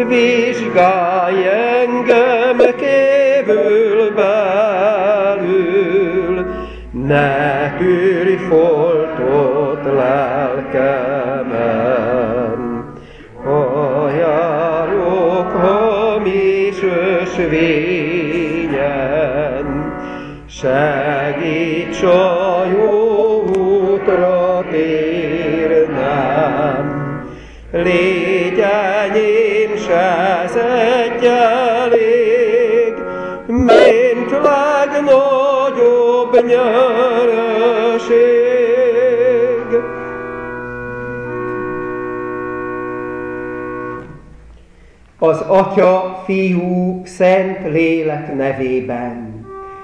vizsgálj engem kívül belül, ne tűrj foltot lelkemen. Ha járok hamis ösvényen, segíts a jó útra térnem. Légy enyém s ez egy elég, mint legnagyobb nyereség. Az Atya, Fiú, Szent Lélek nevében.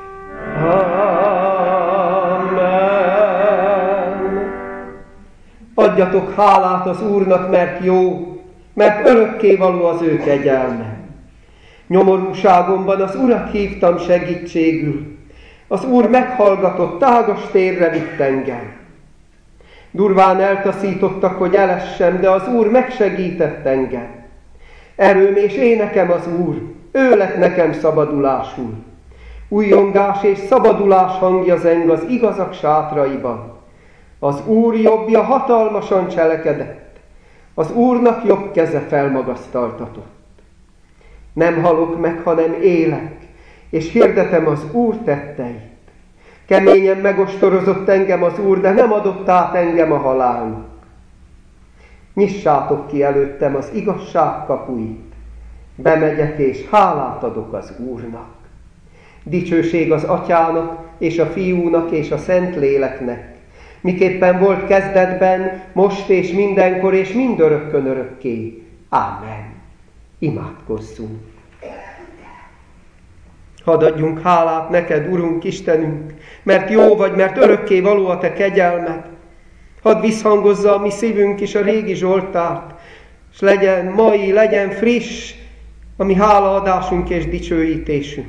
Amen. Adjatok hálát az Úrnak, mert jó, mert örökkévaló az ő kegyelme. Nyomorúságomban az Urat hívtam segítségül. Az Úr meghallgatott, tágas térre vitt engem. Durván eltaszítottak, hogy elessem, de az Úr megsegített engem. Erőm és énekem az Úr, ő lett nekem szabadulásul. Újongás és szabadulás hangja zeng az igazak sátraiban. Az Úr jobbja hatalmasan cselekedett, az Úrnak jobb keze felmagasztaltatott. Nem halok meg, hanem élek, és hirdetem az Úr tetteit. Keményen megostorozott engem az Úr, de nem adott át engem a halálnak. Nyissátok ki előttem az igazság kapuit, bemegyek és hálát adok az Úrnak. Dicsőség az Atyának, és a Fiúnak, és a Szent Léleknek, miképpen volt kezdetben, most és mindenkor, és mindörökkön örökké. Ámen. Imádkozzunk. Hadd adjunk hálát neked, Urunk Istenünk, mert jó vagy, mert örökké való a te kegyelmed. Hadd visszhangozza a mi szívünk is a régi Zsoltárt, és legyen mai, legyen friss a mi hálaadásunk és dicsőítésünk.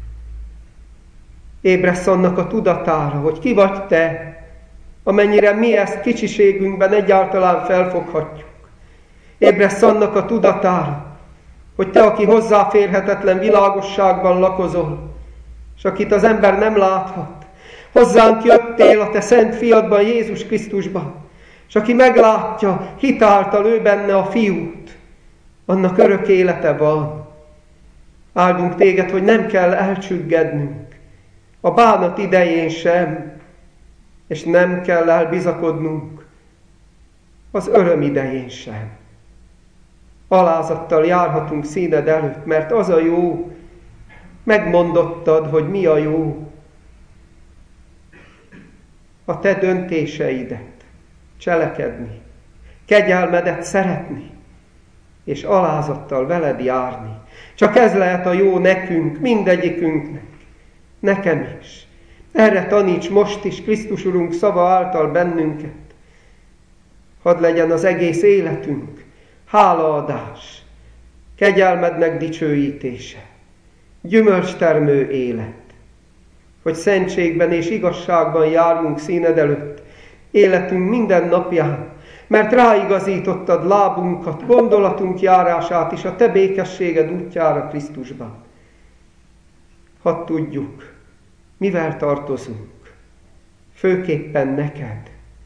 Ébresz annak a tudatára, hogy ki vagy te, amennyire mi ezt kicsiségünkben egyáltalán felfoghatjuk. Ébresz annak a tudatára, hogy te, aki hozzáférhetetlen világosságban lakozol, és akit az ember nem láthat, hozzánk jöttél a te szent fiadban, Jézus Krisztusban, és aki meglátja, hitáltal ő benne a Fiút, annak örök élete van. Áldunk téged, hogy nem kell elcsüggednünk, a bánat idején sem, és nem kell elbizakodnunk az öröm idején sem. Alázattal járhatunk színed előtt, mert az a jó, megmondottad, hogy mi a jó. A te döntéseidet cselekedni, kegyelmedet szeretni, és alázattal veled járni. Csak ez lehet a jó nekünk, mindegyikünknek, nekem is. Erre taníts most is Krisztus Urunk szava által bennünket. Hadd legyen az egész életünk hálaadás, kegyelmednek dicsőítése, gyümölcstermő élet, hogy szentségben és igazságban járjunk színed előtt életünk minden napján, mert ráigazítottad lábunkat, gondolatunk járását is a te békességed útjára Krisztusban. Hadd tudjuk, mivel tartozunk, főképpen neked,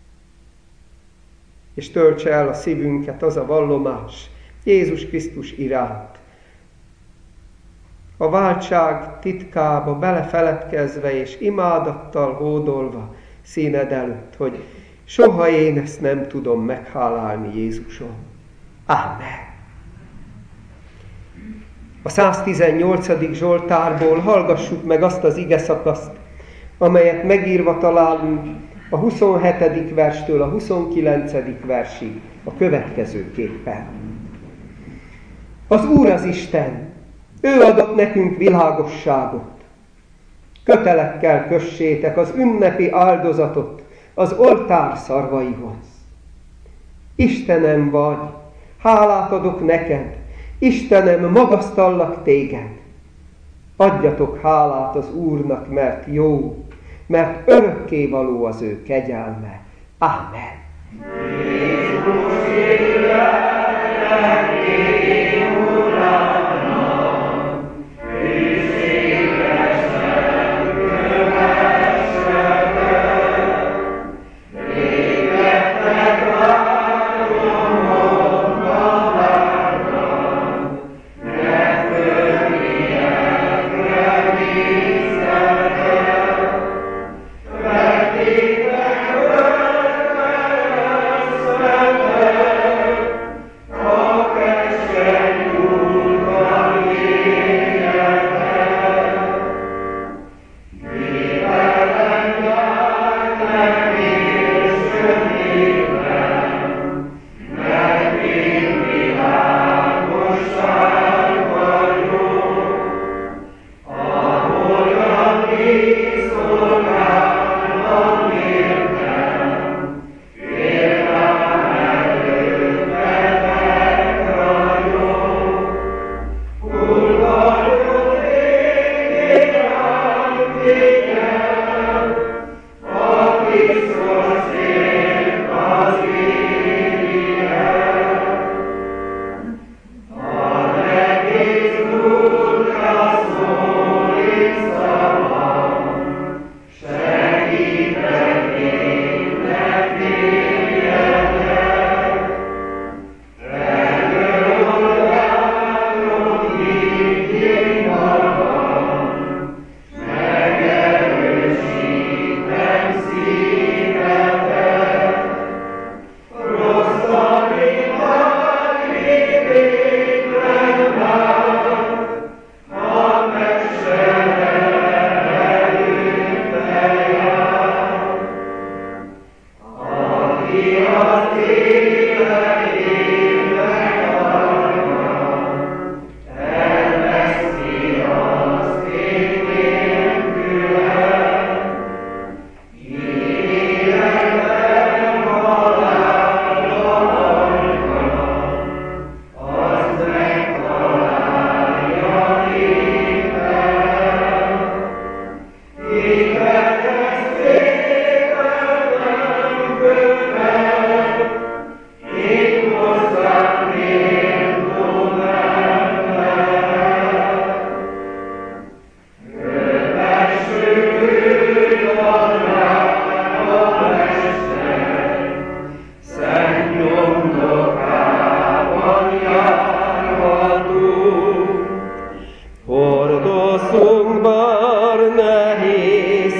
és töltse el a szívünket az a vallomás Jézus Krisztus iránt. A váltság titkába belefeledkezve és imádattal hódolva színed előtt, hogy soha én ezt nem tudom meghálálni, Jézusom. Ámen. A 118. Zsoltárból hallgassuk meg azt az igeszakaszt, amelyet megírva találunk a 27. verstől a 29. versig a következőképpen. Az Úr az Isten, ő adott nekünk világosságot. Kötelekkel kössétek az ünnepi áldozatot az oltár szarvaihoz. Istenem vagy, hálát adok neked, Istenem, magasztallak téged. Adjatok hálát az Úrnak, mert jó, mert örökkévaló az ő kegyelme. Ámen. Jézus,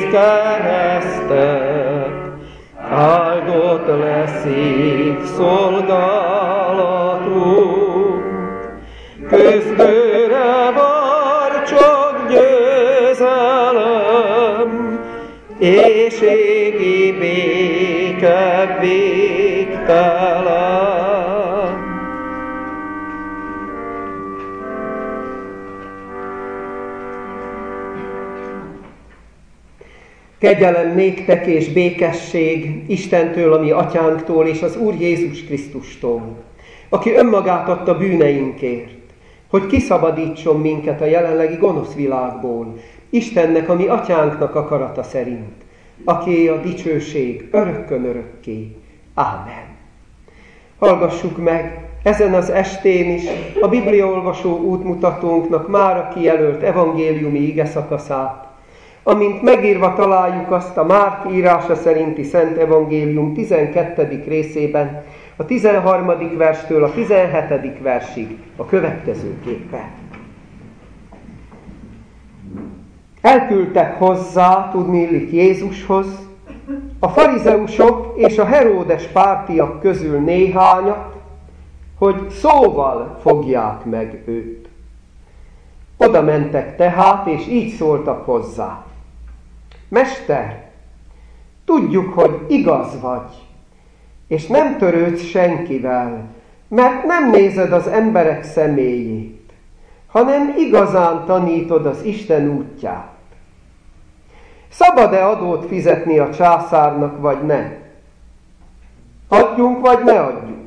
keresztet, áldott leszik szolgálatunk. Küzdőre vár csak győzelem, és égi béke végtelen. Kegyelem néktek és békesség Istentől, a mi atyánktól, és az Úr Jézus Krisztustól, aki önmagát adta bűneinkért, hogy kiszabadítson minket a jelenlegi gonosz világból, Istennek, a mi atyánknak akarata szerint, aki a dicsőség örökkön örökké. Ámen. Hallgassuk meg ezen az estén is a bibliaolvasó útmutatónknak mára kijelölt evangéliumi igeszakaszát, amint megírva találjuk azt a Márk írása szerinti Szent Evangélium 12. részében, a 13. verstől a 17. versig a következőképpen. Elküldtek hozzá, tudniillik Jézushoz, a farizeusok és a Heródes pártiak közül néhányat, hogy szóval fogják meg őt. Oda mentek tehát, és így szóltak hozzá. Mester, tudjuk, hogy igaz vagy, és nem törődsz senkivel, mert nem nézed az emberek személyét, hanem igazán tanítod az Isten útját. Szabad-e adót fizetni a császárnak, vagy ne? Adjunk, vagy ne adjunk?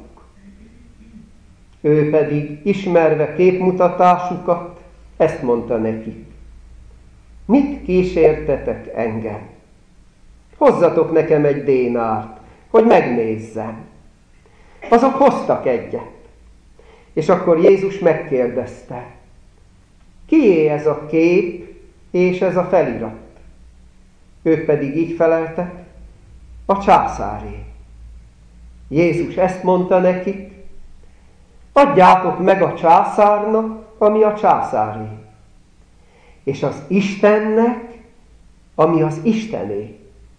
Ő pedig, ismerve képmutatásukat, ezt mondta nekik. Mit kísértetek engem? Hozzatok nekem egy dénárt, hogy megnézzem. Azok hoztak egyet. És akkor Jézus megkérdezte, kié ez a kép és ez a felirat? Ők pedig így feleltek, a császáré. Jézus ezt mondta nekik, adjátok meg a császárnak, ami a császáré, és az Istennek, ami az Istené.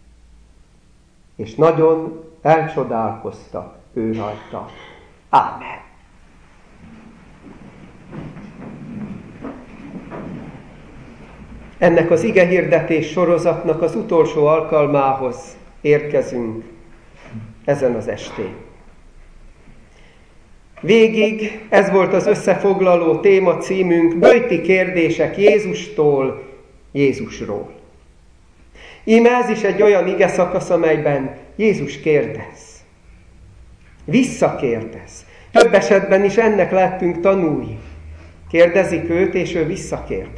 És nagyon elcsodálkoztak ő rajta. Ámen. Ennek az igehirdetés sorozatnak az utolsó alkalmához érkezünk ezen az estén. Végig ez volt az összefoglaló téma címünk, böjti kérdések Jézustól, Jézusról. Íme ez is egy olyan ige szakasz, amelyben Jézus kérdez. Visszakérdez. Több esetben is ennek lettünk tanulni. Kérdezik őt, és ő visszakérdez.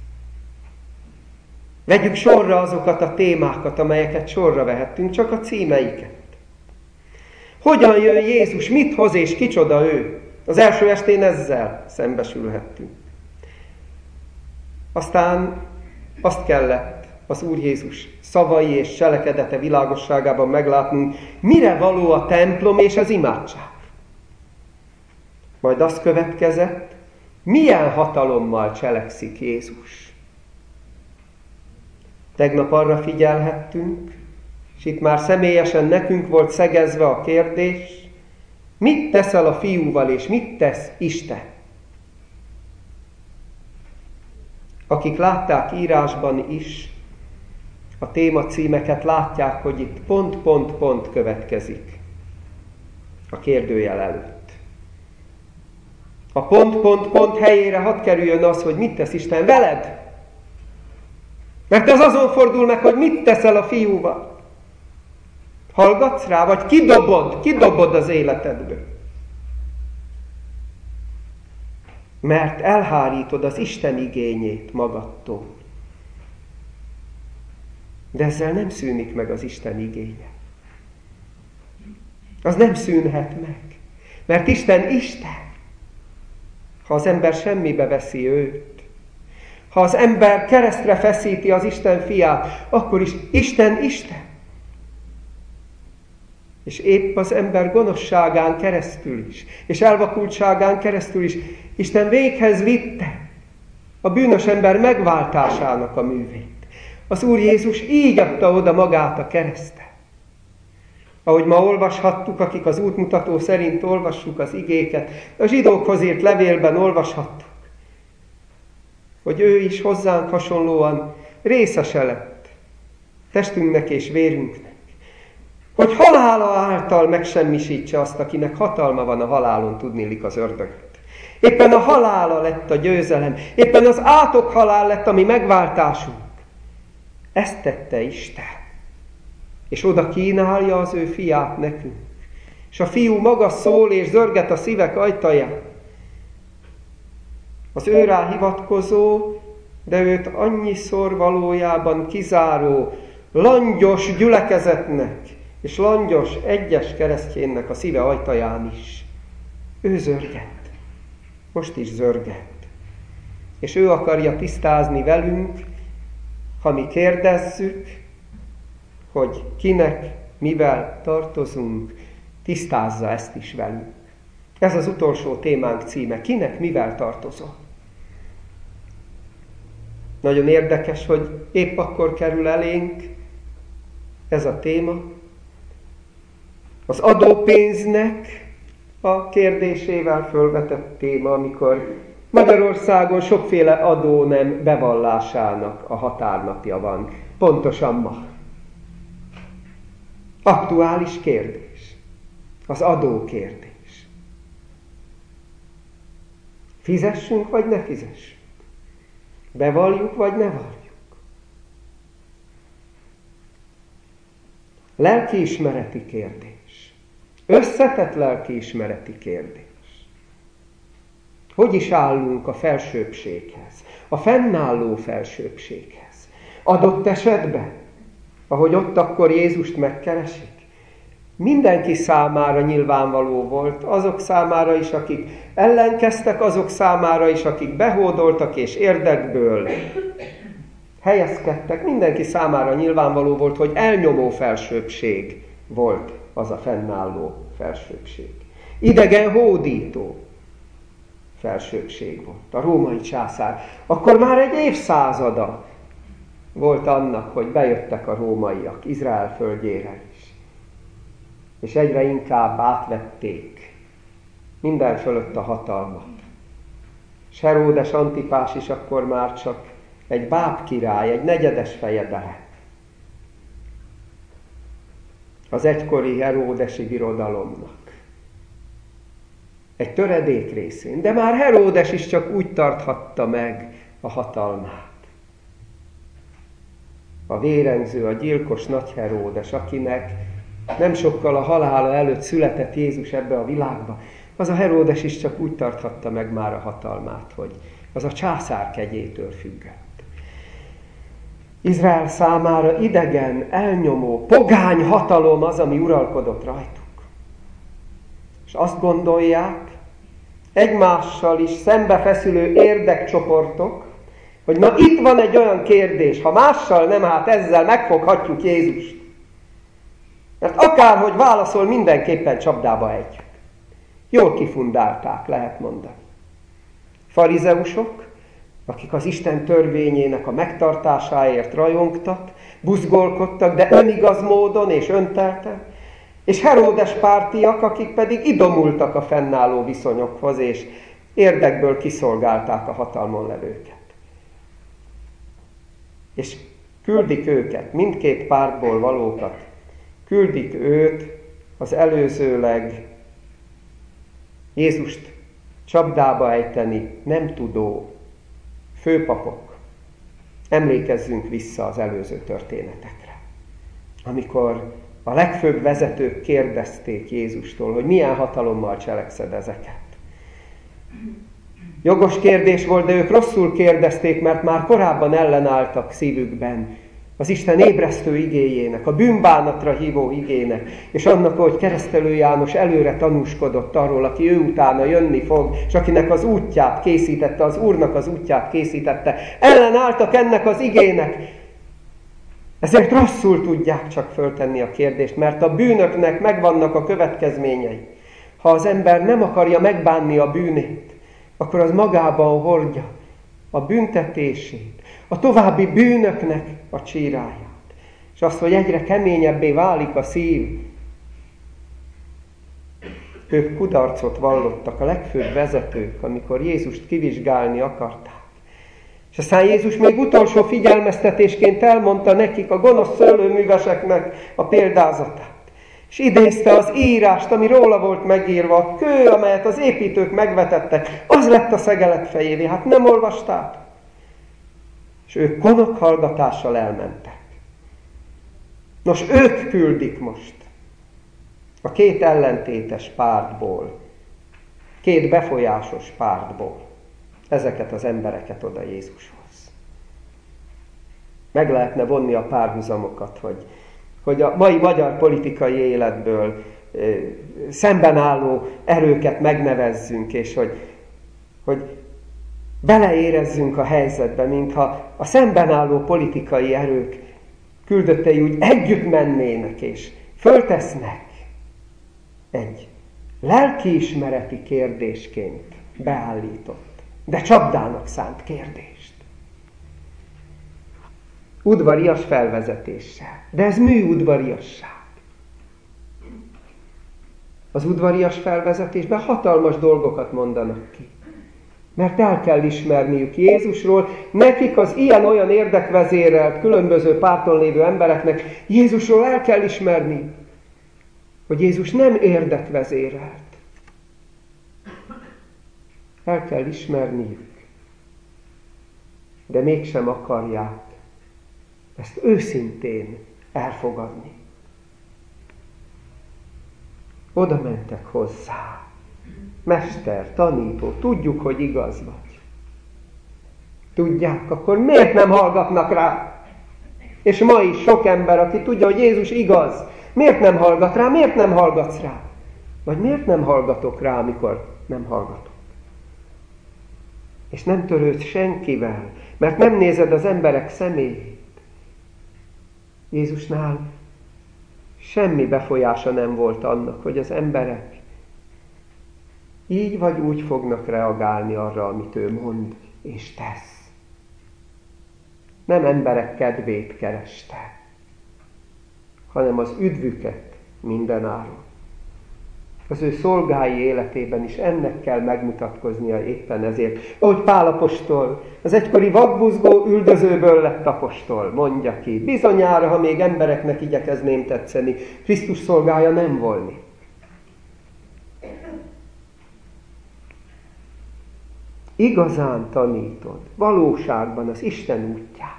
Vegyük sorra azokat a témákat, amelyeket sorra vehettünk, csak a címeiket. Hogyan jön Jézus, mit hoz és kicsoda ő? Az első estén ezzel szembesülhettünk. Aztán azt kellett az Úr Jézus szavai és cselekedete világosságában meglátnunk, mire való a templom és az imádság. Majd azt következett, milyen hatalommal cselekszik Jézus. Tegnap arra figyelhettünk, és itt már személyesen nekünk volt szegezve a kérdés, mit teszel a fiúval, és mit tesz Isten? Akik látták írásban is, a témacímeket látják, hogy itt pont következik a kérdőjel előtt. A pont helyére hadd kerüljön az, hogy mit tesz Isten veled. Mert ez azon fordul meg, hogy mit teszel a fiúval. Hallgatsz rá, vagy kidobod az életedből. Mert elhárítod az Isten igényét magadtól. De ezzel nem szűnik meg az Isten igénye. Az nem szűnhet meg. Mert Isten Isten. Ha az ember semmibe veszi őt, ha az ember keresztre feszíti az Isten fiát, akkor is Isten Isten. És épp az ember gonoszságán keresztül is, és elvakultságán keresztül is Isten véghez vitte a bűnös ember megváltásának a művét. Az Úr Jézus így adta oda magát a keresztre. Ahogy ma olvashattuk, akik az útmutató szerint olvassuk az igéket, a zsidókhoz írt levélben olvashattuk, hogy ő is hozzánk hasonlóan részese lett testünknek és vérünknek, hogy halála által megsemmisítse azt, akinek hatalma van a halálon, tudniillik az ördögöt. Éppen a halála lett a győzelem, éppen az átok halál lett a mi megváltásunk. Ezt tette Isten. És oda kínálja az ő fiát nekünk. És a fiú maga szól és zörget a szívek ajtaján. Az őrá hivatkozó, de őt annyiszor valójában kizáró, langyos gyülekezetnek, és langyos egyes keresztjénnek a szíve ajtaján is. Ő zörgett. Most is zörgett. És ő akarja tisztázni velünk, ha mi kérdezzük, hogy kinek, mivel tartozunk, tisztázza ezt is velünk. Ez az utolsó témánk címe. Kinek, mivel tartozol? Nagyon érdekes, hogy épp akkor kerül elénk ez a téma. Az adópénznek a kérdésével fölvetett téma, amikor Magyarországon sokféle adónem bevallásának a határnapja van. Pontosan ma. Aktuális kérdés. Az adókérdés. Fizessünk, vagy ne fizessünk? Bevalljuk, vagy ne valljuk? Lelkiismereti kérdés. Összetett lelkiismereti kérdés. Hogy is állunk a felsőbbséghez? A fennálló felsőbbséghez? Adott esetben, ahogy ott akkor Jézust megkeresik, mindenki számára nyilvánvaló volt, azok számára is, akik ellenkeztek, azok számára is, akik behódoltak és érdekből helyezkedtek, mindenki számára nyilvánvaló volt, hogy elnyomó felsőbbség volt az a fennálló felsőbbség. Idegen hódító felsőbbség volt, a római császár. Akkor már egy évszázada volt annak, hogy bejöttek a rómaiak Izrael földjére is. És egyre inkább átvették minden fölött a hatalmat. És Heródes Antipás is akkor már csak egy bábkirály, egy negyedes fejedelem. Az egykori heródesi birodalomnak. Egy töredék részén. De már Heródes is csak úgy tarthatta meg a hatalmát. A vérengző, a gyilkos nagy Heródes, akinek nem sokkal a halála előtt született Jézus ebbe a világba, az a Heródes is csak úgy tarthatta meg már a hatalmát, hogy az a császár kegyétől függött. Izrael számára idegen, elnyomó, pogány hatalom az, ami uralkodott rajtuk. És azt gondolják, egymással is szembefeszülő érdekcsoportok, hogy na itt van egy olyan kérdés, ha mással nem, hát ezzel megfoghatjuk Jézust. Mert akárhogy válaszol, mindenképpen csapdába ejtjük. Jól kifundálták, lehet mondani. Farizeusok, akik az Isten törvényének a megtartásáért rajongtak, buzgolkodtak, de önigaz módon és öntelten, és Heródes pártiak, akik pedig idomultak a fennálló viszonyokhoz, és érdekből kiszolgálták a hatalmon levőket. És küldik őket, mindkét pártból valókat, küldik őt az előzőleg Jézust csapdába ejteni nem tudó főpapok. Emlékezzünk vissza az előző történetekre, amikor a legfőbb vezetők kérdezték Jézustól, hogy milyen hatalommal cselekszed ezeket. Jogos kérdés volt, de ők rosszul kérdezték, mert már korábban ellenálltak szívükben az Isten ébresztő igéjének, a bűnbánatra hívó igének, és annak, hogy Keresztelő János előre tanúskodott arról, aki ő utána jönni fog, és akinek az útját készítette, az Úrnak az útját készítette. Ellenálltak ennek az igének. Ezért rosszul tudják csak föltenni a kérdést, mert a bűnöknek megvannak a következményei. Ha az ember nem akarja megbánni a bűnét, akkor az magában hordja a büntetését, a további bűnöknek a csíráját. És azt, hogy egyre keményebbé válik a szív. Ők kudarcot vallottak, a legfőbb vezetők, amikor Jézust kivizsgálni akarták. És aztán Jézus még utolsó figyelmeztetésként elmondta nekik, a gonosz szőlőműveseknek a példázatát. És idézte az írást, ami róla volt megírva, a kő, amelyet az építők megvetettek, az lett a szegelet fejévé. Hát nem olvasták? És ők konokhallgatással elmentek. Nos, ők küldik most a két ellentétes pártból, két befolyásos pártból ezeket az embereket oda Jézushoz. Meg lehetne vonni a párhuzamokat, hogy a mai magyar politikai életből szemben álló erőket megnevezzünk, és hogy beleérezzünk a helyzetbe, mintha a szemben álló politikai erők küldöttei úgy együtt mennének, és föltesznek egy lelkiismereti kérdésként beállított, de csapdának szánt kérdést. Udvarias felvezetéssel. De ez műudvariasság. Az udvarias felvezetésben hatalmas dolgokat mondanak ki. Mert el kell ismerniük Jézusról, nekik az ilyen-olyan érdekvezérelt, különböző párton lévő embereknek Jézusról el kell ismerni, hogy Jézus nem érdekvezérelt. El kell ismerniük, de mégsem akarják ezt őszintén elfogadni. Oda mentek hozzá. Mester, tanító, tudjuk, hogy igaz vagy. Tudják, akkor miért nem hallgatnak rá? És ma is sok ember, aki tudja, hogy Jézus igaz, miért nem hallgat rá, miért nem hallgatsz rá? Vagy miért nem hallgatok rá, amikor nem hallgatok? És nem törődsz senkivel, mert nem nézed az emberek személyét. Jézusnál semmi befolyása nem volt annak, hogy az emberek így vagy úgy fognak reagálni arra, amit ő mond és tesz. Nem emberek kedvét kereste, hanem az üdvüket mindenáron. Az ő szolgái életében is ennek kell megmutatkoznia éppen ezért. Ahogy Pál apostol, az egykori vakbuzgó üldözőből lett apostol, mondja ki. Bizonyára, ha még embereknek igyekezném tetszeni, Krisztus szolgája nem volni. Igazán tanítod, valóságban az Isten útját.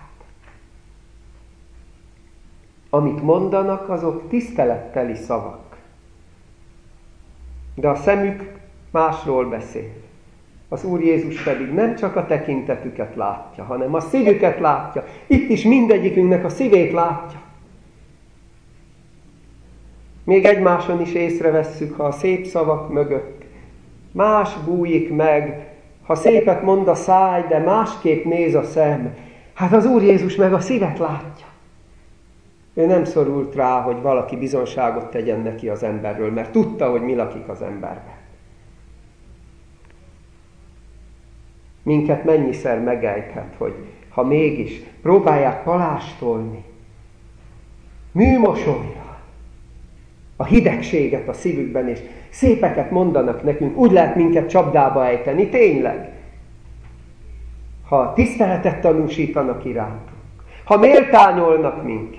Amit mondanak, azok tiszteletteli szavak. De a szemük másról beszél. Az Úr Jézus pedig nem csak a tekintetüket látja, hanem a szívüket látja. Itt is mindegyikünknek a szívét látja. Még egymáson is észrevesszük, ha a szép szavak mögött más bújik meg, ha szépet mond a száj, de másképp néz a szem. Hát az Úr Jézus meg a szívet látja. Ő nem szorult rá, hogy valaki bizonságot tegyen neki az emberről, mert tudta, hogy mi lakik az emberben. Minket mennyiszer megejthet, hogy ha mégis próbálják palástolni, műmosolyra, a hidegséget a szívükben, és szépeket mondanak nekünk, úgy lehet minket csapdába ejteni, tényleg. Ha tiszteletet tanúsítanak irántunk, ha méltányolnak minket,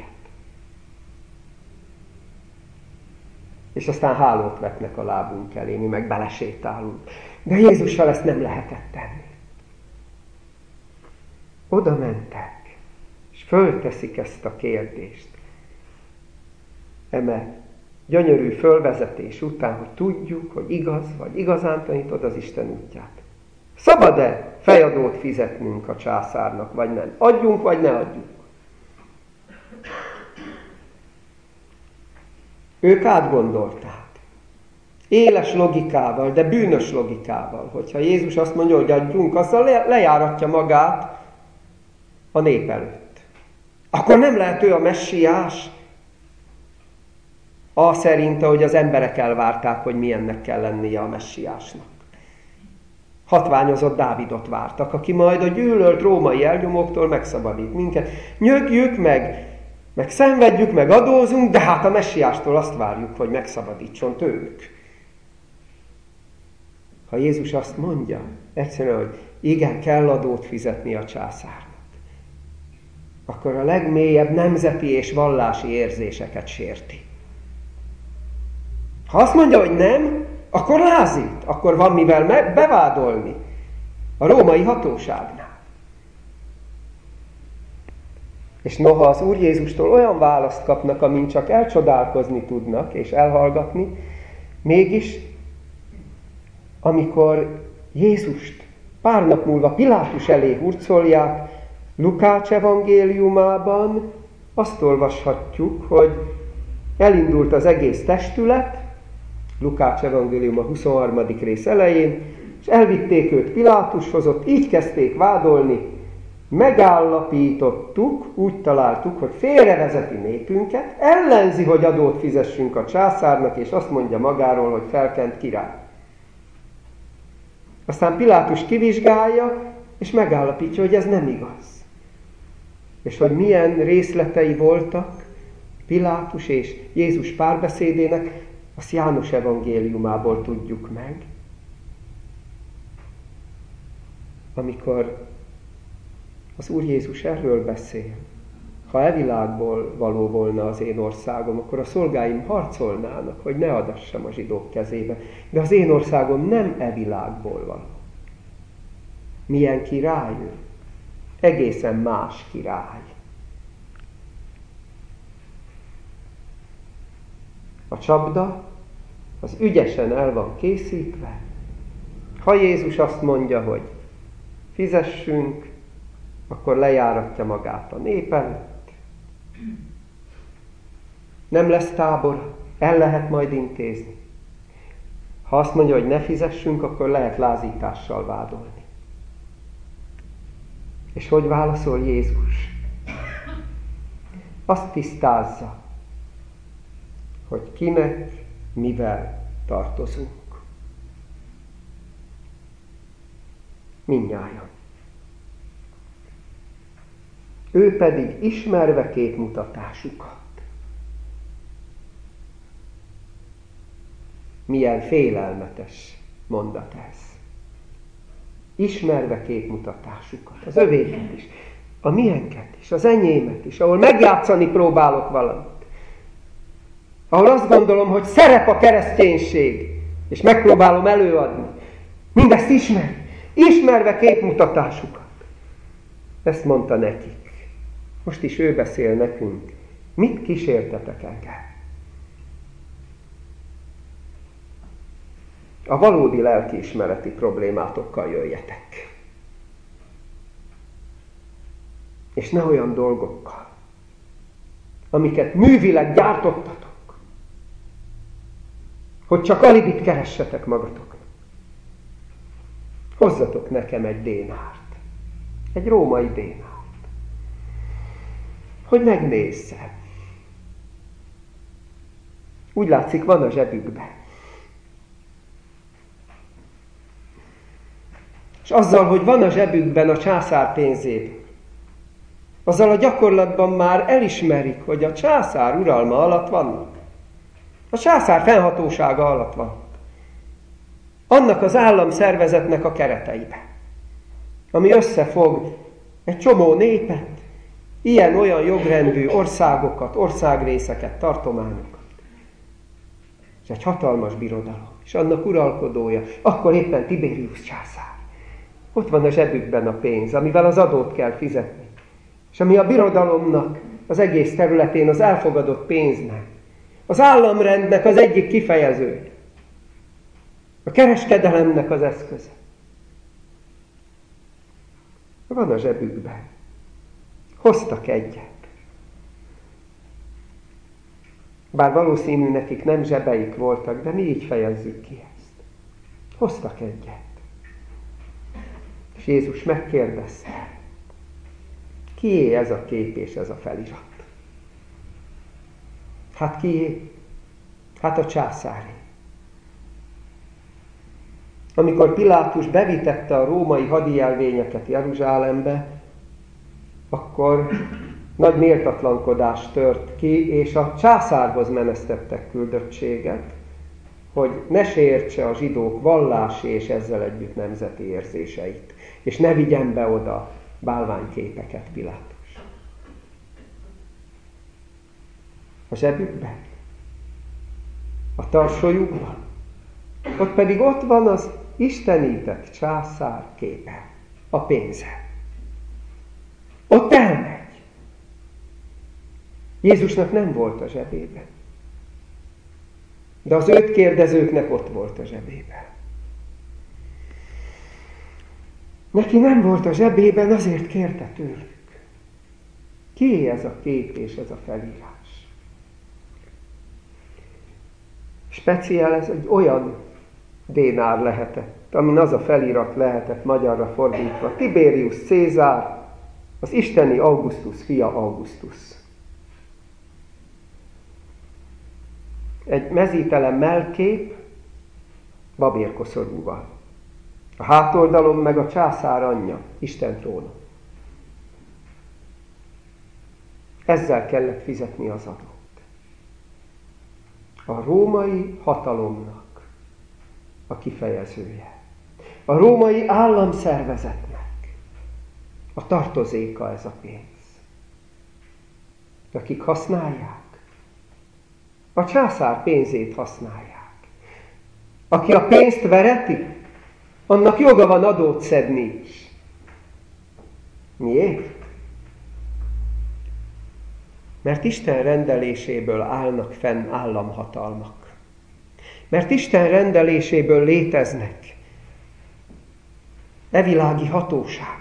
és aztán hálót vetnek a lábunk elé, mi meg belesétálunk. De Jézussal ezt nem lehetett tenni. Oda mentek, és fölteszik ezt a kérdést. Eme gyönyörű fölvezetés után, hogy tudjuk, hogy igaz, vagy igazán tanítod az Isten útját. Szabad-e fejadót fizetnünk a császárnak, vagy nem? Adjunk, vagy ne adjunk? Ők átgondolták. Éles logikával, de bűnös logikával. Hogyha Jézus azt mondja, hogy adjunk, azzal lejáratja magát a nép előtt. Akkor nem lehet ő a messiás, szerint, ahogy az emberek elvárták, hogy milyennek kell lennie a messiásnak. hatványozott Dávidot vártak, aki majd a gyűlölt római elnyomóktól megszabadít minket. Nyögjük meg szenvedjük, meg adózunk, de hát a messiástól azt várjuk, hogy megszabadítson tőlük. Ha Jézus azt mondja, egyszerűen, hogy igen, kell adót fizetni a császárnak, akkor a legmélyebb nemzeti és vallási érzéseket sérti. Ha azt mondja, hogy nem, akkor lázít, akkor van mivel bevádolni a római hatóságnál. És noha az Úr Jézustól olyan választ kapnak, amin csak elcsodálkozni tudnak és elhallgatni, mégis, amikor Jézust pár nap múlva Pilátus elé hurcolják, Lukács evangéliumában azt olvashatjuk, hogy elindult az egész testület, Lukács evangélium a 23. rész elején, és elvitték őt Pilátushoz, ott így kezdték vádolni, megállapítottuk, úgy találtuk, hogy félrevezeti népünket, ellenzi, hogy adót fizessünk a császárnak, és azt mondja magáról, hogy felkent király. Aztán Pilátus kivizsgálja, és megállapítja, hogy ez nem igaz. És hogy milyen részletei voltak Pilátus és Jézus párbeszédének, azt János evangéliumából tudjuk meg. Amikor az Úr Jézus erről beszél, ha e világból való volna az én országom, akkor a szolgáim harcolnának, hogy ne adassam a zsidók kezébe. De az én országom nem e világból való. Milyen király ő? Egészen más király. A csapda az ügyesen el van készítve. Ha Jézus azt mondja, hogy fizessünk, akkor lejáratja magát a nép előtt. Nem lesz tábor, el lehet majd intézni. Ha azt mondja, hogy ne fizessünk, akkor lehet lázítással vádolni. És hogy válaszol Jézus? Azt tisztázza, hogy kinek, mivel tartozunk. Mindnyájan. Ő pedig ismerve képmutatásukat. Milyen félelmetes mondat ez. Ismerve képmutatásukat. Az övéket is, a miénket is, az enyémet is, ahol megjátszani próbálok valamit. Ahol azt gondolom, hogy szerep a kereszténység, és megpróbálom előadni. Mindezt ismerve képmutatásukat. Ezt mondta nekik. Most is ő beszél nekünk. Mit kísértetek engem? A valódi lelkiismereti problémátokkal jöjjetek. És ne olyan dolgokkal, amiket művileg gyártottatok, hogy csak alibit keressetek magatoknak. Hozzatok nekem egy dénárt. Egy római dénárt. Hogy megnézzem. Úgy látszik, van a zsebükben. És azzal, hogy van a zsebükben a császár pénzéből, azzal a gyakorlatban már elismerik, hogy a császár uralma alatt vannak. A császár fennhatósága alatt van. Annak az államszervezetnek a kereteibe, ami összefog egy csomó népet, ilyen-olyan jogrendű országokat, országrészeket, tartományokat. Ez egy hatalmas birodalom, és annak uralkodója, akkor éppen Tiberius császár. Ott van a zsebükben a pénz, amivel az adót kell fizetni. És ami a birodalomnak az egész területén az elfogadott pénznek, az államrendnek az egyik kifejezője, a kereskedelemnek az eszköze. Van a zsebükben. Hoztak egyet. Bár valószínű nekik nem zsebeik voltak, de mi így fejezzük ki ezt. Hoztak egyet. És Jézus megkérdezte, kié ez a kép és ez a felirat? Hát kié? Hát a császáré. amikor Pilátus bevitette a római hadijelvényeket Jeruzsálembe, akkor nagy méltatlankodás tört ki, és a császárhoz menesztettek küldöttséget, hogy ne sértse a zsidók vallási és ezzel együtt nemzeti érzéseit, és ne vigyen be oda bálványképeket Pilátus. A zsebükben, a tarsolyukban, ott pedig ott van az istenített császár képe, a pénze. Ott elmegy. Jézusnak nem volt a zsebében. De az őt kérdezőknek ott volt a zsebében. Neki nem volt a zsebében, azért kérte tőlük. Kié ez a kép és ez a felírás? Speciál ez egy olyan dénár lehetett, amin az a felirat lehetett magyarra fordítva. Tiberius Cézár, az isteni Augustus fia Augustus. Egy mezítelen mellkép babérkoszorúval. A hátoldalon meg a császár anyja, Isten tróna. Ezzel kellett fizetni az adót. A római hatalomnak a kifejezője. A római államszervezetnek a tartozéka ez a pénz. Akik használják, a császár pénzét használják. Aki a pénzt vereti, annak joga van adót szedni is. Miért? Mert Isten rendeléséből állnak fenn államhatalmak. Mert Isten rendeléséből léteznek evilági hatóságok.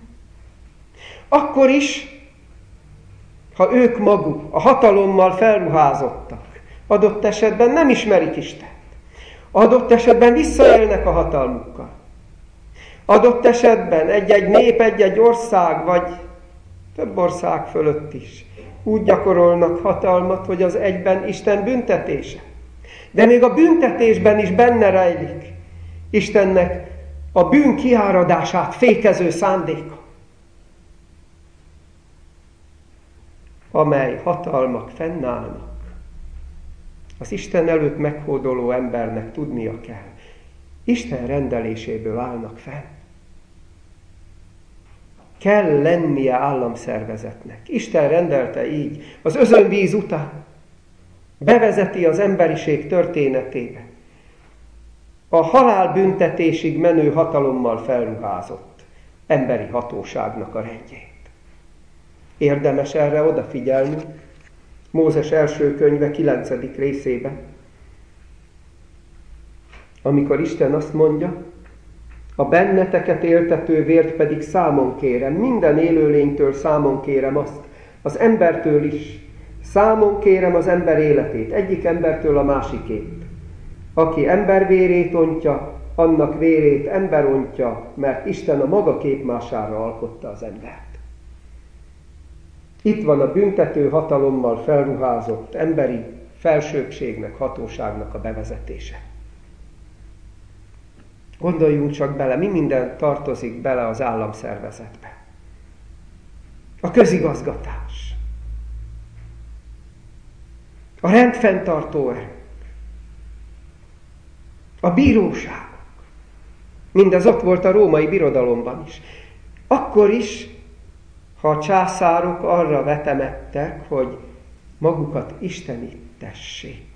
Akkor is, ha ők maguk a hatalommal felruházottak, adott esetben nem ismerik Istent. Adott esetben visszaélnek a hatalmukkal. Adott esetben egy-egy nép, egy-egy ország, vagy több ország fölött is úgy gyakorolnak hatalmat, hogy az egyben Isten büntetése. De még a büntetésben is benne rejlik Istennek a bűn kiáradását fékező szándéka, amely hatalmak fennállnak. Az Isten előtt meghódoló embernek tudnia kell. Isten rendeléséből állnak fenn. Kell lennie államszervezetnek. Isten rendelte így. Az özönvíz után bevezeti az emberiség történetébe a halálbüntetésig menő hatalommal felruházott emberi hatóságnak a rendjét. Érdemes erre odafigyelni. Mózes első könyve 9. részében, amikor Isten azt mondja, a benneteket éltető vért pedig számon kérem, minden élőlénytől számon kérem azt, az embertől is, számon kérem az ember életét, egyik embertől a másikét. Aki ember vérét ontja, annak vérét ember ontja, mert Isten a maga képmására alkotta az embert. Itt van a büntető hatalommal felruházott emberi felsőbbségnek, hatóságnak a bevezetése. Gondoljunk csak bele, mi minden tartozik bele az államszervezetbe. A közigazgatás, a rendfenntartó erők, a bíróságok. Mindez ott volt a római birodalomban is. Akkor is, ha a császárok arra vetemedtek, hogy magukat istenítessék.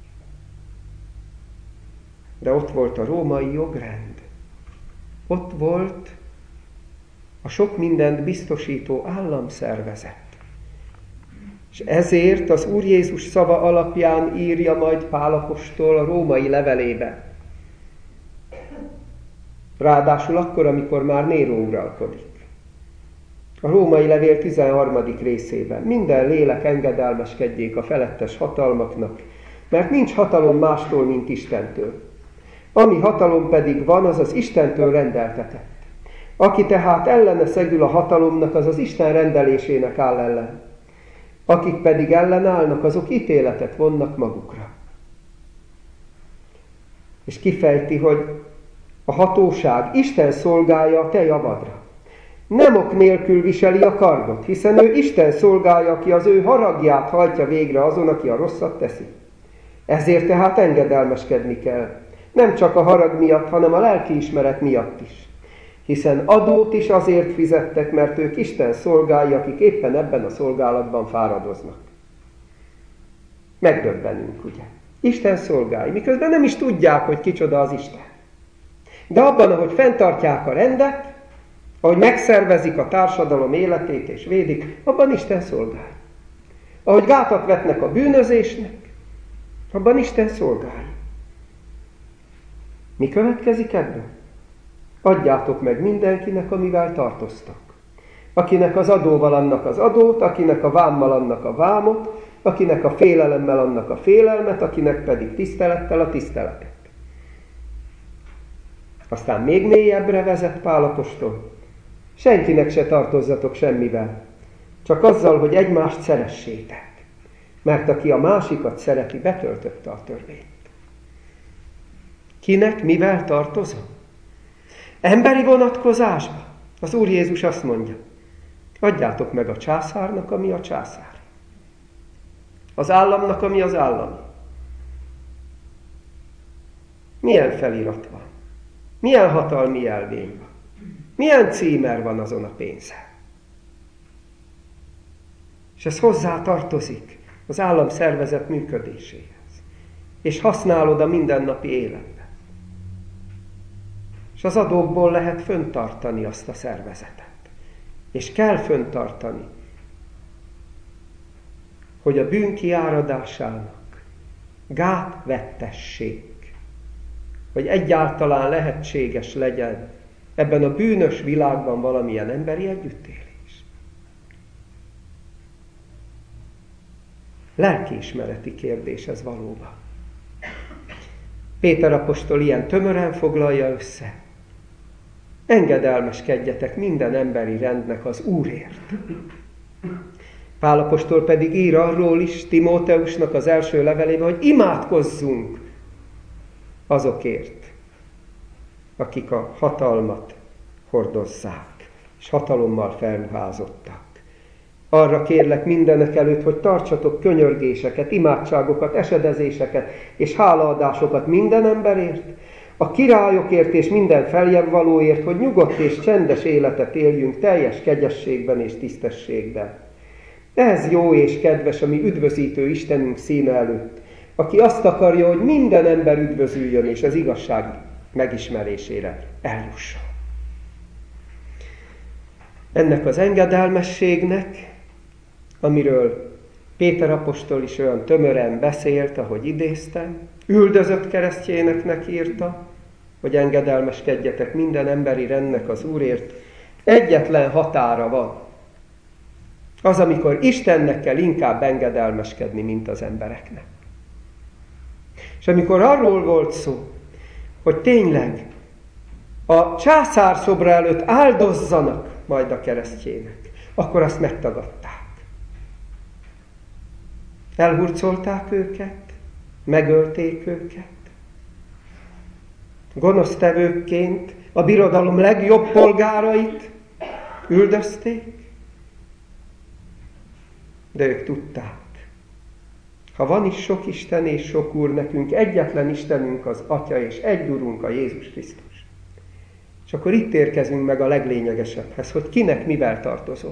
De ott volt a római jogrend. Ott volt a sok mindent biztosító államszervezet. És ezért az Úr Jézus szava alapján írja majd Pál apostol a római levelében. Ráadásul akkor, amikor már Néró uralkodik. A római levél 13. részében. Minden lélek engedelmeskedjék a felettes hatalmaknak, mert nincs hatalom mástól, mint Istentől. Ami hatalom pedig van, az az Istentől rendeltetett. Aki tehát ellene szegül a hatalomnak, az az Isten rendelésének áll ellen. Akik pedig ellenállnak, azok ítéletet vonnak magukra. És kifejti, hogy a hatóság, Isten szolgálja a te javadra. Nem ok nélkül viseli a kardot, hiszen ő Isten szolgálja, aki az ő haragját hajtja végre azon, aki a rosszat teszi. Ezért tehát engedelmeskedni kell. Nem csak a harag miatt, hanem a lelkiismeret miatt is. Hiszen adót is azért fizettek, mert ők Isten szolgálja, akik éppen ebben a szolgálatban fáradoznak. Megdöbbenünk, ugye? Isten szolgálja, miközben nem is tudják, hogy kicsoda az Isten. De abban, ahogy fenntartják a rendet, ahogy megszervezik a társadalom életét és védik, abban Isten szolgálja. Ahogy gátat vetnek a bűnözésnek, abban Isten szolgálja. Mi következik ebből? Adjátok meg mindenkinek, amivel tartoztak. Akinek az adóval annak az adót, akinek a vámmal annak a vámot, akinek a félelemmel annak a félelmet, akinek pedig tisztelettel a tiszteletet. Aztán még mélyebbre vezet Pál apostol. Senkinek se tartozzatok semmivel, csak azzal, hogy egymást szeressétek. Mert aki a másikat szereti, betöltötte a törvényt. Kinek mivel tartozom? Emberi vonatkozásban az Úr Jézus azt mondja, adjátok meg a császárnak, ami a császár. Az államnak, ami az állami. Milyen felirat van? Milyen hatalmi jelvény van? Milyen címer van azon a pénzen? És ez hozzá tartozik az államszervezet működéséhez. És használod a mindennapi életben. És az adókból lehet föntartani azt a szervezetet. És kell föntartani, hogy a bűn kiáradásának gát vettessék, hogy egyáltalán lehetséges legyen ebben a bűnös világban valamilyen emberi együttélés. Lelkiismereti kérdés ez valóban. Péter apostol ilyen tömören foglalja össze. Engedelmeskedjetek minden emberi rendnek az Úrért. Pál apostol pedig ír arról is Timóteusnak az első levelében, hogy imádkozzunk azokért, akik a hatalmat hordozzák, és hatalommal felruházottak. Arra kérlek mindenek előtt, hogy tartsatok könyörgéseket, imádságokat, esedezéseket és hálaadásokat minden emberért, a királyokért és minden feljebb valóért, hogy nyugodt és csendes életet éljünk teljes kegyességben és tisztességben. Ez jó és kedves, ami üdvözítő Istenünk színe előtt, aki azt akarja, hogy minden ember üdvözüljön és az igazság megismerésére eljusson. Ennek az engedelmességnek, amiről Péter apostol is olyan tömören beszélt, ahogy idéztem, üldözött keresztjéneknek írta, hogy engedelmeskedjetek minden emberi rendnek az Úrért, egyetlen határa van. Az, amikor Istennek kell inkább engedelmeskedni, mint az embereknek. És amikor arról volt szó, hogy tényleg a császár szobra előtt áldozzanak majd a keresztjének, akkor azt megtagadták. Elhurcolták őket, megölték őket. Gonosztevőkként a birodalom legjobb polgárait üldözték, de ők tudták. Ha van is sok Isten és sok Úr, nekünk egyetlen Istenünk az Atya, és egy Urunk a Jézus Krisztus. És akkor itt érkezünk meg a leglényegesebbhez, hogy kinek mivel tartozol.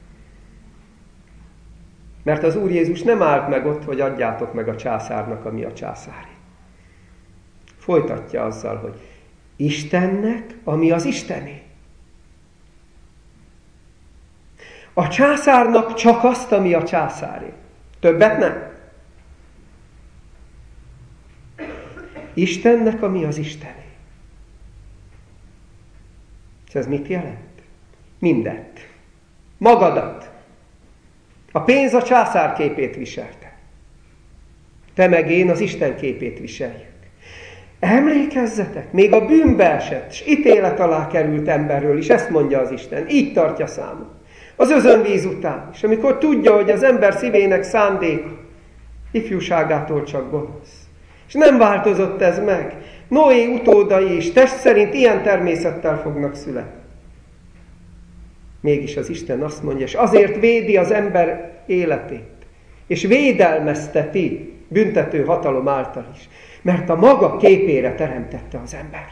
Mert az Úr Jézus nem állt meg ott, hogy adjátok meg a császárnak, ami a császári. Folytatja azzal, hogy Istennek, ami az Istené. A császárnak csak azt, ami a császáré. Többet nem. Istennek, ami az Istené. És ez mit jelent? Mindent. Magadat. A pénz a császár képét viselte. Te meg én az Isten képét viseljük. Emlékezzetek, még a bűnbe esett, és ítélet alá került emberről is, ezt mondja az Isten, így tartja számon. Az özönvíz után, és amikor tudja, hogy az ember szívének szándéka, ifjúságától csak gonosz. És nem változott ez meg. Noé utódai is test szerint ilyen természettel fognak születni. Mégis az Isten azt mondja, és azért védi az ember életét, és védelmezteti büntető hatalom által is, mert a maga képére teremtette az embert.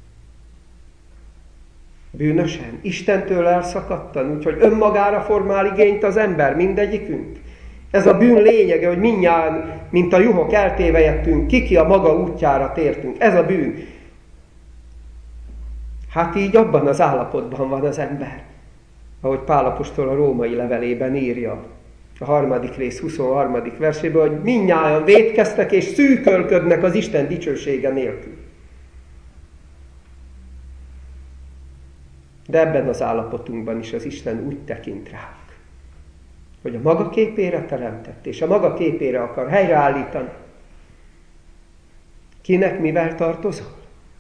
Bűnösen, Istentől elszakadtan, úgyhogy önmagára formál igényt az ember, mindegyikünk. Ez a bűn lényege, hogy mindnyájan, mint a juhok eltévejettünk, ki a maga útjára tértünk. Ez a bűn. Hát így abban az állapotban van az ember, ahogy Pál apostol a római levelében írja, a 3. rész 23. versében, hogy mindnyájan vétkeztek és szűkölködnek az Isten dicsősége nélkül. De ebben az állapotunkban is az Isten úgy tekint ránk, hogy a maga képére teremtett, és a maga képére akar helyreállítani. Kinek mivel tartozol?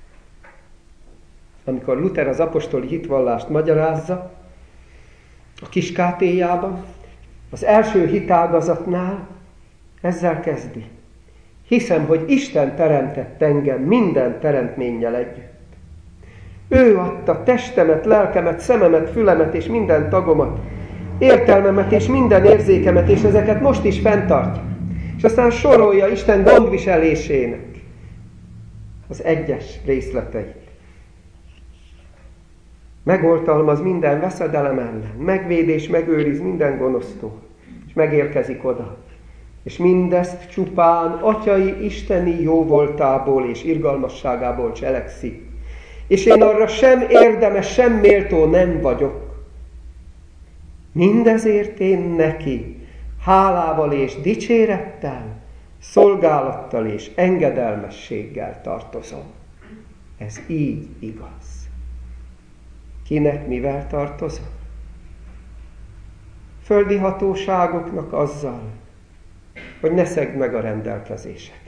Amikor Luther az apostoli hitvallást magyarázza, a Kiskátéjában, az első hitágazatnál ezzel kezdi. Hiszem, hogy Isten teremtett engem minden teremtménnyel együtt. Ő adta testemet, lelkemet, szememet, fülemet és minden tagomat, értelmemet és minden érzékemet, és ezeket most is fenntartja. És aztán sorolja Isten gondviselésének az egyes részleteit. Megoltalmaz minden veszedelem ellen, megvéd és megőriz minden gonosztól, és megérkezik oda. És mindezt csupán atyai isteni jóvoltából és irgalmasságából cselekszik. És én arra sem érdemes, sem méltó nem vagyok. Mindezért én neki hálával és dicsérettel, szolgálattal és engedelmességgel tartozom. Ez így igaz. Kinek mivel tartozom? Földi hatóságoknak azzal, hogy ne szegd meg a rendelkezéseket.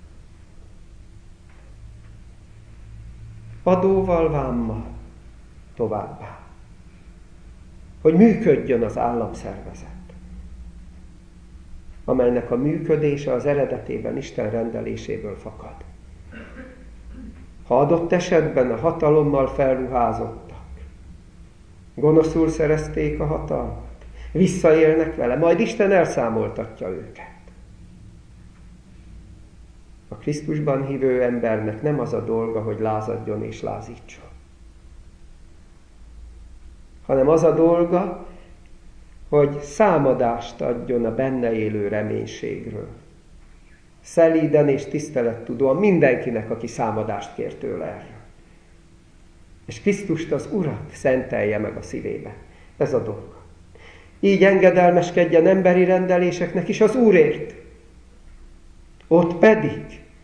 Adóval, vámmal, továbbá. Hogy működjön az államszervezet, amelynek a működése az eredetében Isten rendeléséből fakad. Ha adott esetben a hatalommal felruházottak, gonoszul szerezték a hatalmat, visszaélnek vele, majd Isten elszámoltatja őket. A Krisztusban hívő embernek nem az a dolga, hogy lázadjon és lázítson, hanem az a dolga, hogy számadást adjon a benne élő reménységről. Szelíden és tisztelettudóan mindenkinek, aki számadást kér tőle erről. És Krisztust, az Urat szentelje meg a szívébe. Ez a dolga. Így engedelmeskedjen emberi rendeléseknek is az Úrért. Ott pedig,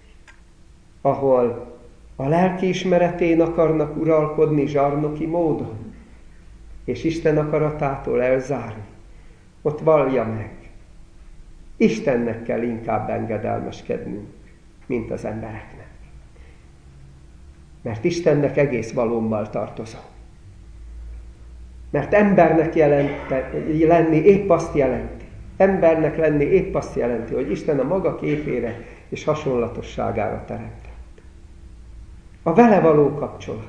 ahol a lelkiismeretén akarnak uralkodni zsarnoki módon, és Isten akaratától elzárni, ott vallja meg. Istennek kell inkább engedelmeskednünk, mint az embereknek. Mert Istennek egész valómmal tartozom. Mert embernek lenni épp azt jelenti. Embernek lenni épp azt jelenti, hogy Isten a maga képére és hasonlatosságára teremtett. A vele való kapcsolatra.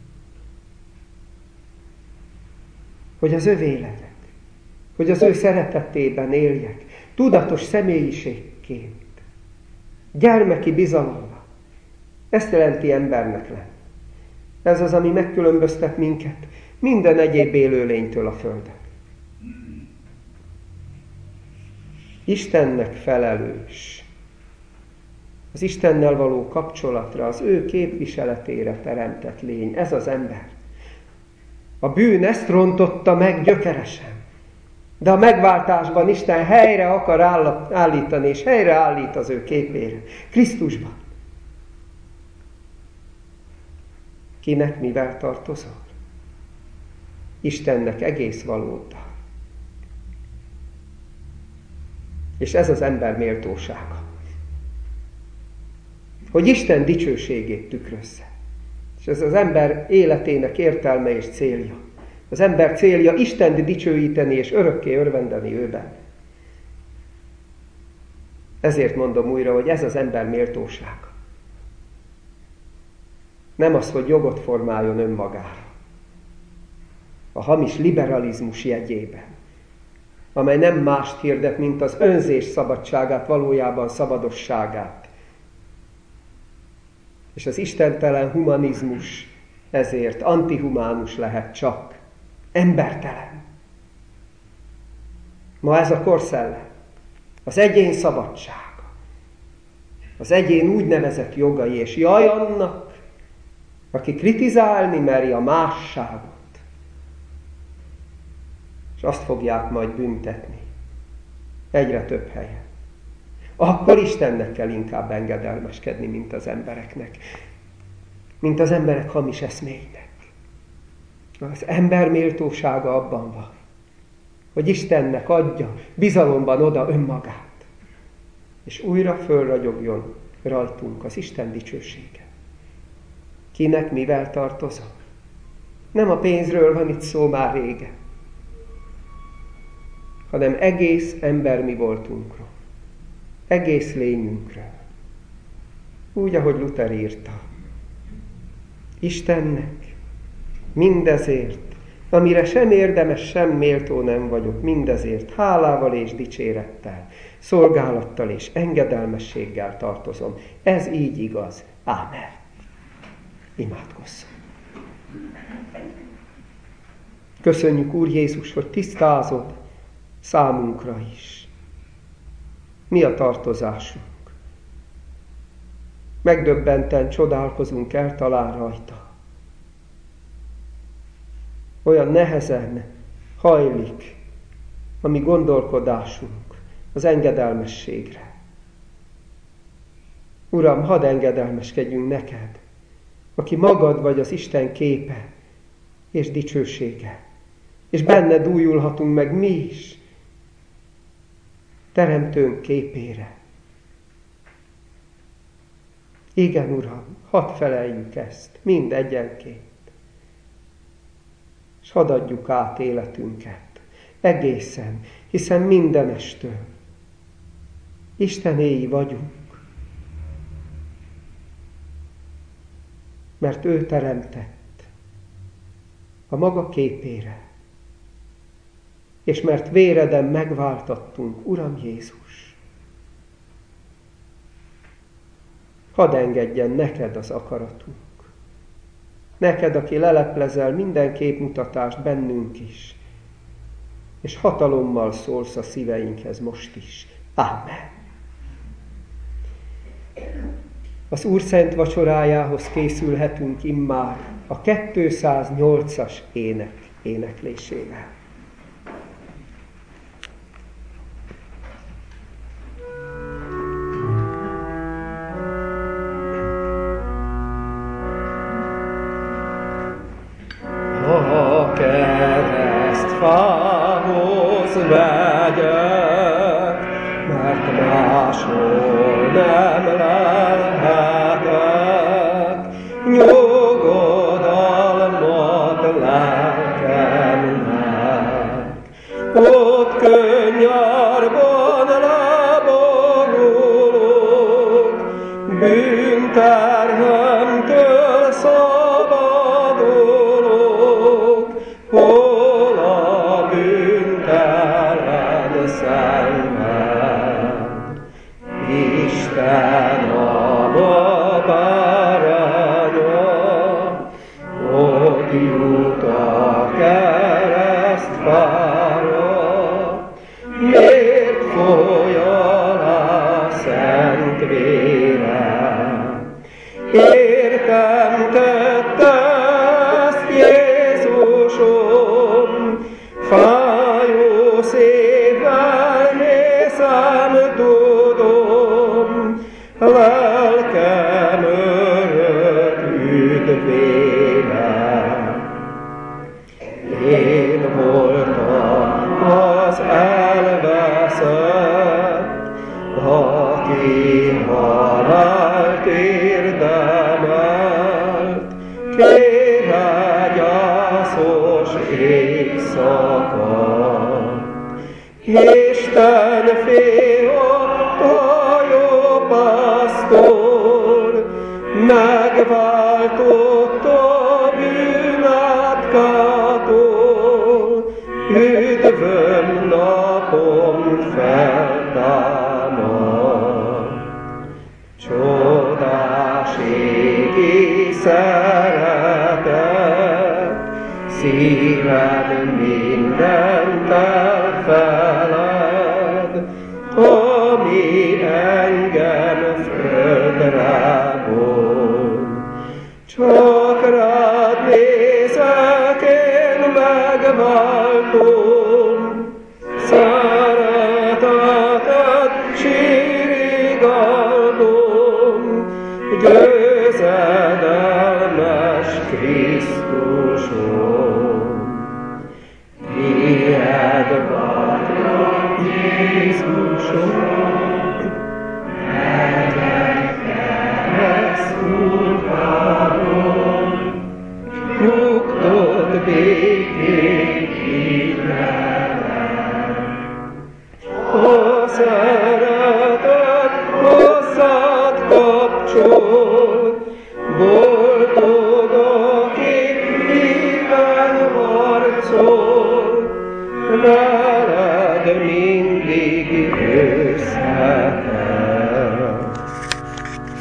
Hogy az övé legyek. Hogy az ő szeretetében éljek. Tudatos személyiségként. Gyermeki bizalommal. Ezt jelenti embernek lenni. Ez az, ami megkülönböztet minket minden egyéb élőlénytől a földön. Istennek felelős. Az Istennel való kapcsolatra, az ő képviseletére teremtett lény. Ez az ember. A bűn ezt rontotta meg gyökeresen. De a megváltásban Isten helyre akar állítani, és helyre állít az ő képére. Krisztusban. Kinek mivel tartozol? Istennek egész valóta. És ez az ember méltósága. Hogy Isten dicsőségét tükrözze. És ez az ember életének értelme és célja. Az ember célja Istent dicsőíteni és örökké örvendeni őben. Ezért mondom újra, hogy ez az ember méltósága. Nem az, hogy jogot formáljon önmagára. A hamis liberalizmus jegyében, amely nem mást hirdet, mint az önzés szabadságát, valójában szabadosságát. És az istentelen humanizmus ezért antihumánus lehet csak, embertelen. Ma ez a korszellem, az egyén szabadsága, az egyén úgynevezett jogai, és jaj annak, aki kritizálni meri a másságot, és azt fogják majd büntetni egyre több helyen. Akkor Istennek kell inkább engedelmeskedni, mint az embereknek, mint az emberek hamis eszméinek. Az ember méltósága abban van, hogy Istennek adja bizalomban oda önmagát, és újra fölragyogjon rajtunk az Isten dicsősége. Kinek mivel tartozom? Nem a pénzről van itt szó már régen, hanem egész ember mi voltunkról, egész lényünkről. Úgy, ahogy Luther írta. Istennek mindezért, amire sem érdemes, sem méltó nem vagyok, mindezért hálával és dicsérettel, szolgálattal és engedelmességgel tartozom. Ez így igaz. Ámen. Imádkozzunk. Köszönjük, Úr Jézus, hogy tisztázod számunkra is. Mi a tartozásunk? Megdöbbenten csodálkozunk el talán rajta. Olyan nehezen hajlik a mi gondolkodásunk az engedelmességre. Uram, hadd engedelmeskedjünk neked, aki magad vagy az Isten képe és dicsősége, és benned újulhatunk meg mi is, teremtőnk képére. Igen, Uram, hadd feleljük ezt, mind egyenként, és hadd adjuk át életünket egészen, hiszen mindenestől Istenéi vagyunk, mert ő teremtett a maga képére, és mert véreden megváltattunk, Uram Jézus. Hadd engedjen neked az akaratunk. Neked, aki leleplezel minden képmutatást bennünk is, és hatalommal szólsz a szíveinkhez most is. Ámen. Az Úr szent vacsorájához készülhetünk immár a 208-as ének éneklésével. A keresztfához megyek, mert máshol nem lelhetek, nyugodalmat lelkemnek. Ott könnyarban leborulok, bűnterhemtől szabadulok, hol a bűntelen szenved. Isten a babáránya, ott jut a keresztfára. Miért folyam a szent vére? Értem tette ezt Jézusom, fájó szívvel nézem, tudom, lelkem örök üdvére. Én voltam az elveszett, aki halált érdemelt, kére gyászos éjszakát. Isten fia, a jó pásztor, megváltja megváltott a bűnátkától, üdvöm napom feltámad. Csodás égi szeretet, szíved mindent elfeled, ami engem földre von. Csak rád nézek, én megváltom, szeretetet csirigálom, győzedelmes Krisztusom. Tied vagyok, Jézusom, megengedsz uralom, nyugtot békét hívvelem. Ó,